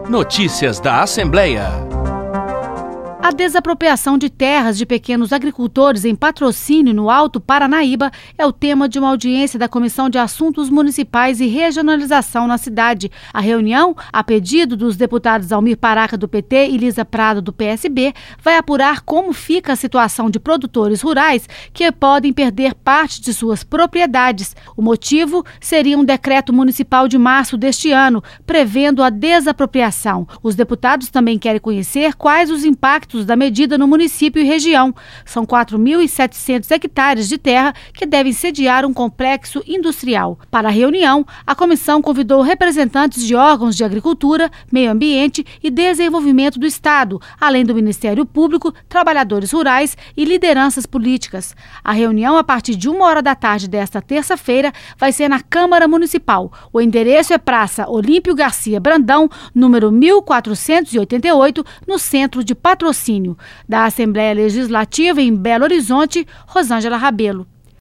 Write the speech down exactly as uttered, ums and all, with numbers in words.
Notícias da Assembleia. A desapropriação de terras de pequenos agricultores em Patrocínio, no Alto Paranaíba, é o tema de uma audiência da Comissão de Assuntos Municipais e Regionalização na cidade. A reunião, a pedido dos deputados Almir Paraca, do P T, e Lisa Prado, do P S B, vai apurar como fica a situação de produtores rurais que podem perder parte de suas propriedades. O motivo seria um decreto municipal de março deste ano, prevendo a desapropriação. Os deputados também querem conhecer quais os impactos da medida no município e região. São quatro mil e setecentos hectares de terra que devem sediar um complexo industrial. Para a reunião, a comissão convidou representantes de órgãos de agricultura, meio ambiente e desenvolvimento do Estado, além do Ministério Público, trabalhadores rurais e lideranças políticas. A reunião, a partir de uma hora da tarde desta terça-feira, vai ser na Câmara Municipal. O endereço é Praça Olímpio Garcia Brandão, número mil quatrocentos e oitenta e oito, no centro de Patrocínio. Da Assembleia Legislativa em Belo Horizonte, Rosângela Rabelo.